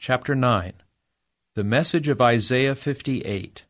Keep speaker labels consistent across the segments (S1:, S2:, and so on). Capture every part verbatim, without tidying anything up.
S1: Chapter nine. The Message of Isaiah fifty-eight.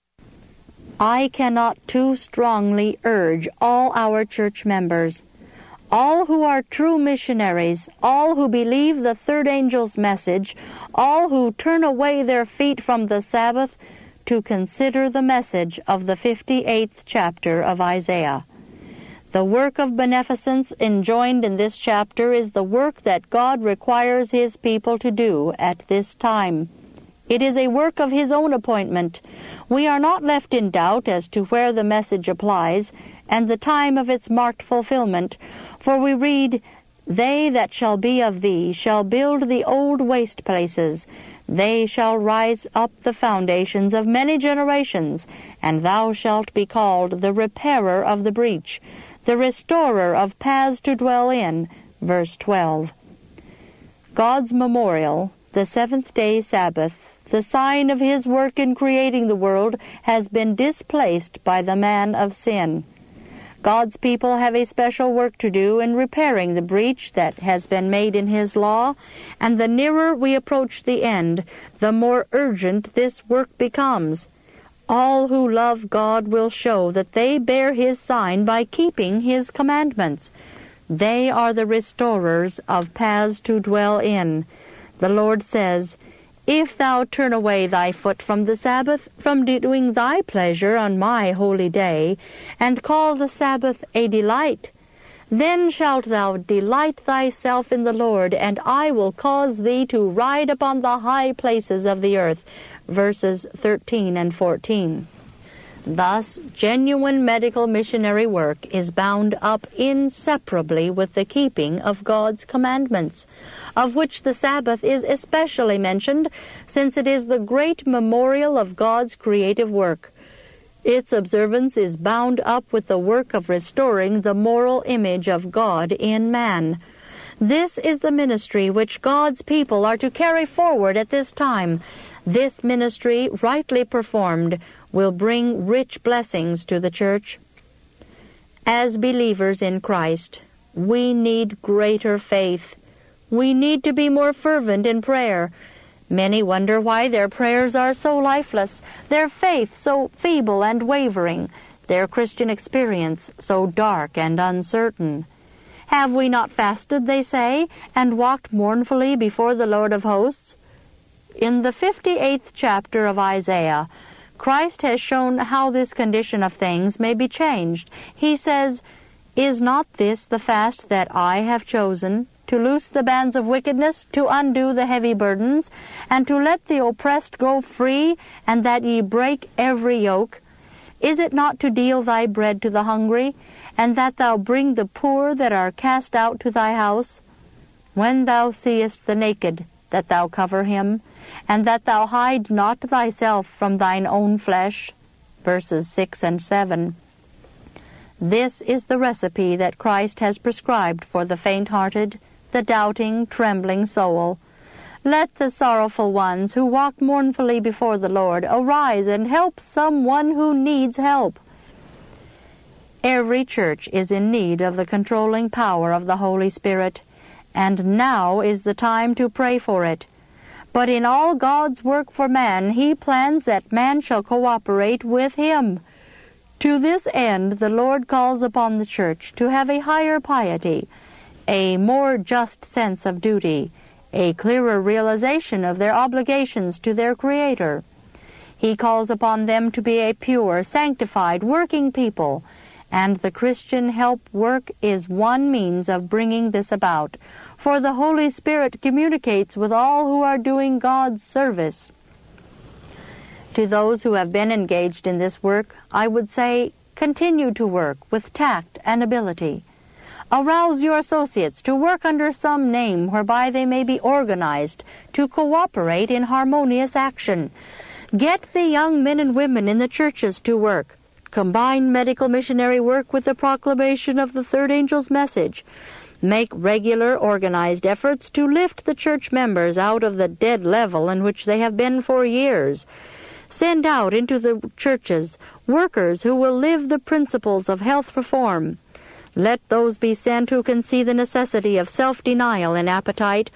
S2: I cannot too strongly urge all our church members, all who are true missionaries, all who believe the third angel's message, all who turn away their feet from the Sabbath, to consider the message of the fifty-eighth chapter of Isaiah. The work of beneficence enjoined in this chapter is the work that God requires His people to do at this time. It is a work of His own appointment. We are not left in doubt as to where the message applies and the time of its marked fulfillment, for we read, "They that shall be of thee shall build the old waste places. They shall rise up the foundations of many generations, and thou shalt be called the repairer of the breach, the restorer of paths to dwell in." Verse twelve. God's memorial, the seventh-day Sabbath, the sign of His work in creating the world, has been displaced by the man of sin. God's people have a special work to do in repairing the breach that has been made in His law, and the nearer we approach the end, the more urgent this work becomes. All who love God will show that they bear His sign by keeping His commandments. They are the restorers of paths to dwell in. The Lord says, "If thou turn away thy foot from the Sabbath, from doing thy pleasure on my holy day, and call the Sabbath a delight, then shalt thou delight thyself in the Lord, and I will cause thee to ride upon the high places of the earth." Verses thirteen and fourteen. Thus, genuine medical missionary work is bound up inseparably with the keeping of God's commandments, of which the Sabbath is especially mentioned, since it is the great memorial of God's creative work. Its observance is bound up with the work of restoring the moral image of God in man. This is the ministry which God's people are to carry forward at this time. This ministry, rightly performed, will bring rich blessings to the church. As believers in Christ, we need greater faith. We need to be more fervent in prayer. Many wonder why their prayers are so lifeless, their faith so feeble and wavering, their Christian experience so dark and uncertain. Have we not fasted, they say, and walked mournfully before the Lord of hosts? In the fifty-eighth chapter of Isaiah, Christ has shown how this condition of things may be changed. He says, "Is not this the fast that I have chosen, to loose the bands of wickedness, to undo the heavy burdens, and to let the oppressed go free, and that ye break every yoke? Is it not to deal thy bread to the hungry, and that thou bring the poor that are cast out to thy house? When thou seest the naked, that thou cover him, and that thou hide not thyself from thine own flesh." Verses six and seven. This is the recipe that Christ has prescribed for the faint-hearted, the doubting, trembling soul. Let the sorrowful ones who walk mournfully before the Lord arise and help someone who needs help. Every church is in need of the controlling power of the Holy Spirit, and now is the time to pray for it. But in all God's work for man, He plans that man shall cooperate with Him. To this end, the Lord calls upon the church to have a higher piety, a more just sense of duty, a clearer realization of their obligations to their Creator. He calls upon them to be a pure, sanctified, working people, and the Christian help work is one means of bringing this about, for the Holy Spirit communicates with all who are doing God's service. To those who have been engaged in this work, I would say, continue to work with tact and ability. Arouse your associates to work under some name whereby they may be organized to cooperate in harmonious action. Get the young men and women in the churches to work. Combine medical missionary work with the proclamation of the third angel's message. Make regular, organized efforts to lift the church members out of the dead level in which they have been for years. Send out into the churches workers who will live the principles of health reform. Let those be sent who can see the necessity of self-denial in appetite,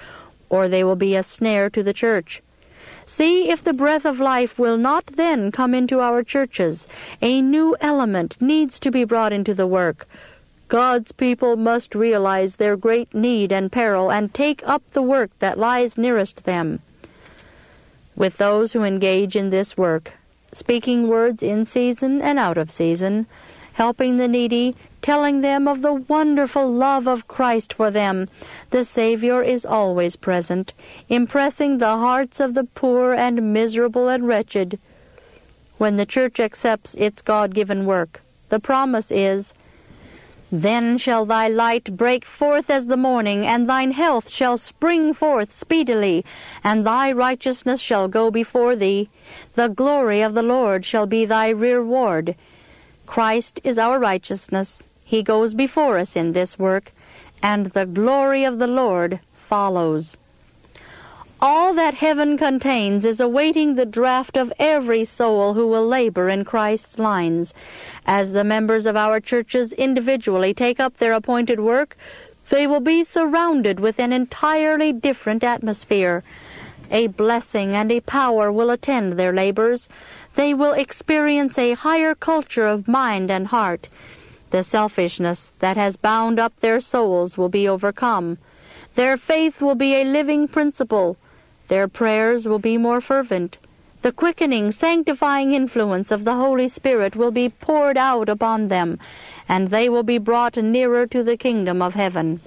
S2: or they will be a snare to the church. See if the breath of life will not then come into our churches. A new element needs to be brought into the work. God's people must realize their great need and peril and take up the work that lies nearest them. With those who engage in this work, speaking words in season and out of season, helping the needy, telling them of the wonderful love of Christ for them, the Savior is always present, impressing the hearts of the poor and miserable and wretched. When the church accepts its God-given work, the promise is, "Then shall thy light break forth as the morning, and thine health shall spring forth speedily, and thy righteousness shall go before thee. The glory of the Lord shall be thy reward." Christ is our righteousness. He goes before us in this work, and the glory of the Lord follows. All that heaven contains is awaiting the draft of every soul who will labor in Christ's lines. As the members of our churches individually take up their appointed work, they will be surrounded with an entirely different atmosphere. A blessing and a power will attend their labors. They will experience a higher culture of mind and heart. The selfishness that has bound up their souls will be overcome. Their faith will be a living principle. Their prayers will be more fervent. The quickening, sanctifying influence of the Holy Spirit will be poured out upon them, and they will be brought nearer to the kingdom of heaven.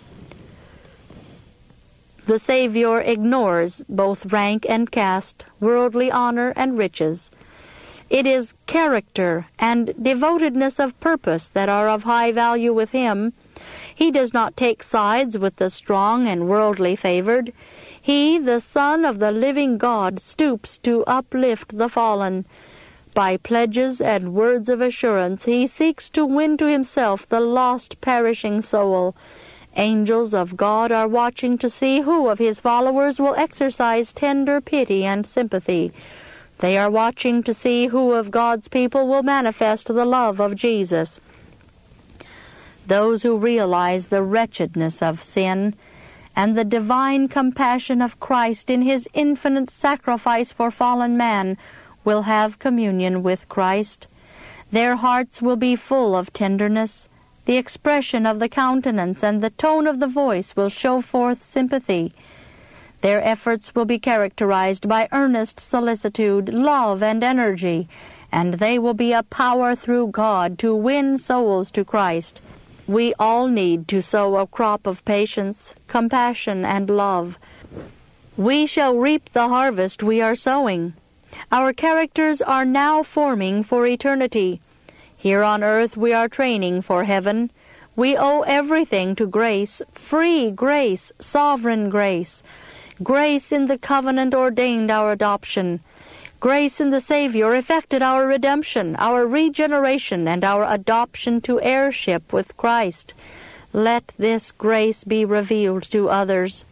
S2: The Savior ignores both rank and caste, worldly honor and riches. It is character and devotedness of purpose that are of high value with him. He does not take sides with the strong and worldly favored. He, the Son of the living God, stoops to uplift the fallen. By pledges and words of assurance, he seeks to win to himself the lost, perishing soul. Angels of God are watching to see who of his followers will exercise tender pity and sympathy. They are watching to see who of God's people will manifest the love of Jesus. Those who realize the wretchedness of sin and the divine compassion of Christ in his infinite sacrifice for fallen man will have communion with Christ. Their hearts will be full of tenderness. The expression of the countenance and the tone of the voice will show forth sympathy. Their efforts will be characterized by earnest solicitude, love, and energy, and they will be a power through God to win souls to Christ. We all need to sow a crop of patience, compassion, and love. We shall reap the harvest we are sowing. Our characters are now forming for eternity. Here on earth we are training for heaven. We owe everything to grace, free grace, sovereign grace. Grace in the covenant ordained our adoption. Grace in the Savior effected our redemption, our regeneration, and our adoption to heirship with Christ. Let this grace be revealed to others.